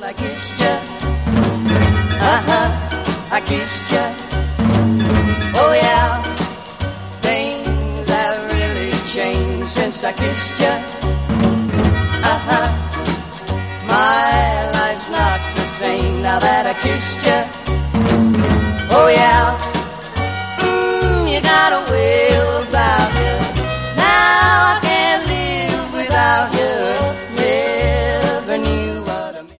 I kissed you. I kissed you. Oh yeah, things have really changed since I kissed you. My life's not the same now that I kissed you. Oh yeah.